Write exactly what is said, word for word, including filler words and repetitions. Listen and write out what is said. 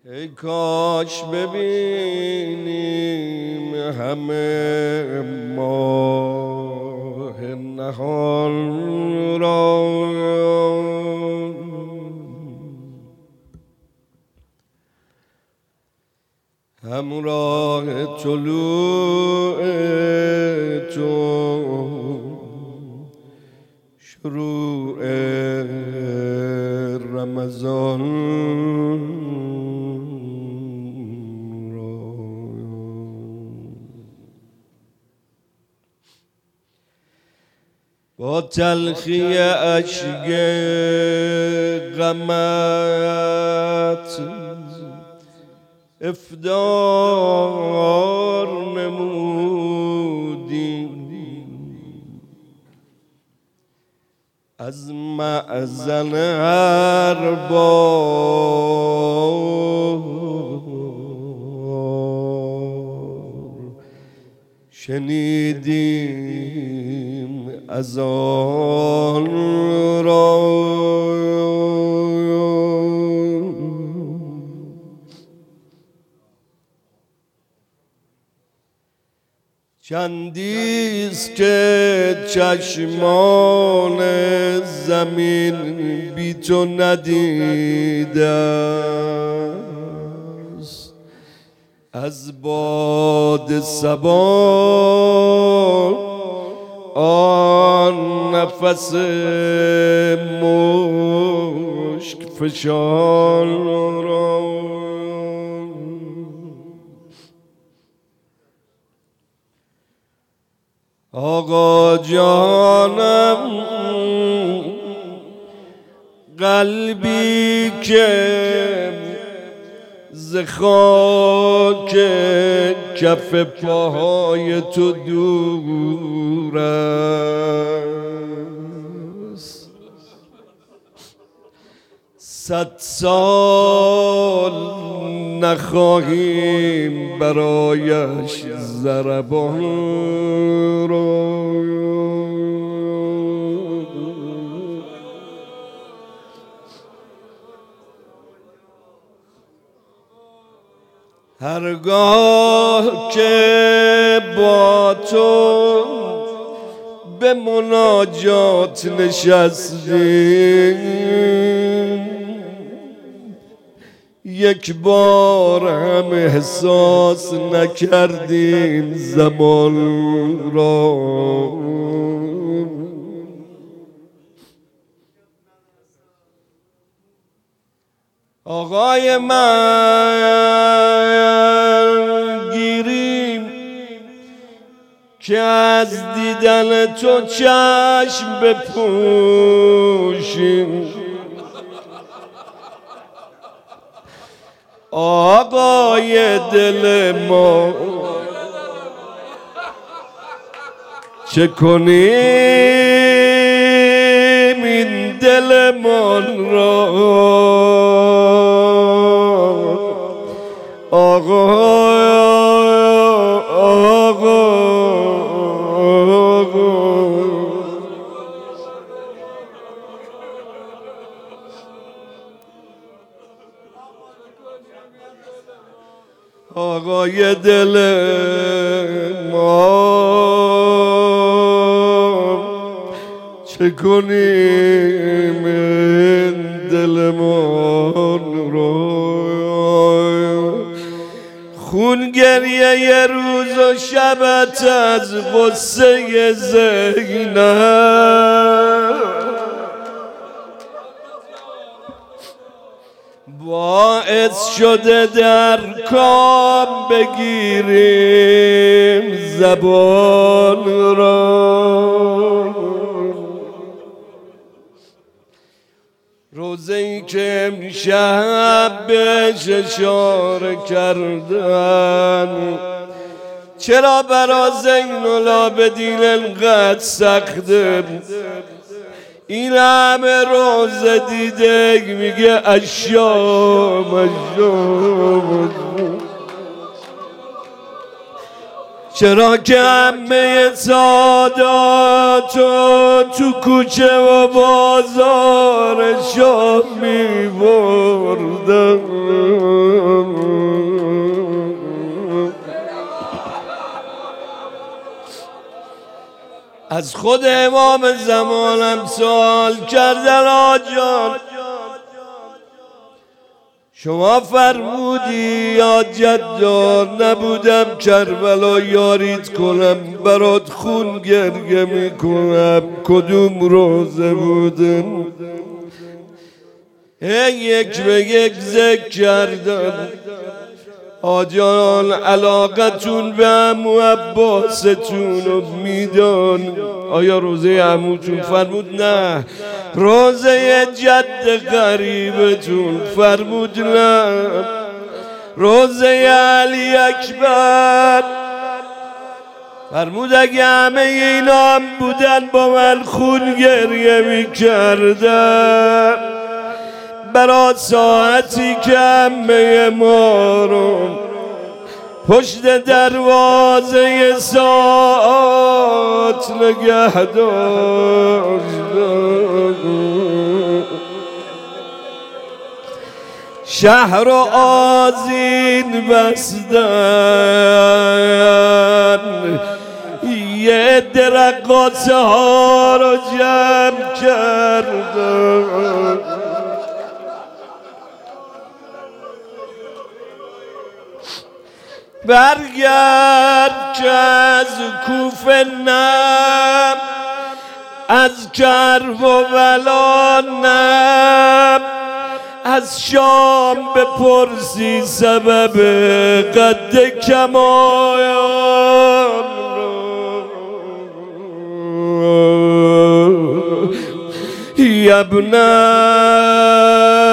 ای کاش ببینیم همه ماه نهان را، همراه طلوع تو شروع رمضان را. با تلخی اشک غمت افطار نمودی، از مأذن ارباب شنیدیم اذان را. چندیست که چشمان زمین بی تو ندیده است، از باد صبا آن نفس مشک فشان را. آقا جانم قلبی که ز خاک کف پاهای تو دور است، صد سال نخواهیم برایش ضربان را. هرگاه که با تو به مناجات نشستیم، یک بار هم احساس نکردیم زمان را. آقای من گیریم که از دیدن تو چشم بپوشیم، آقای دل ما چه کنیم این دلمان را. آقا آقا آقای دل ما چه کنیم این دلمان را. خون گریه ی روز و شبت از غصه زینب باعث شده در کام بگیریم زبان را. روزه ای که امشب بهش اشاره کردن، چرا برا زین العابدین انقدر سخته؟ این همه روزه دیده میگه اشام اشام. چرا که همه ساداتو تو کوچه و بازار شاه می بردن؟ از خود امام زمانم سوال کردن آجان شما فرمودی یا جدار نبودم کربلا یاریت کنم برات خون گریه میکنم کدوم روزه بودم؟ هی یک به یک ذکر کردن آجان علاقتون به عمو عباستون رو میدان. آیا روزه عموتون؟ فرمود نه. روزه جد قریبتون؟ فرمود نه. روزه علی اکبر؟ فرمود اگه همه اینا هم بودن با من خون گریه میکردن برا ساعتی که همه ما رو پشت دروازه ساعت نگه داشتن. شهر و آذین بستن یه درقاصه ها رو جمع کردن. برگرد که از کوفه نم از کرب و بلا نم از شام بپرسی سبب قد کمایان یا ابن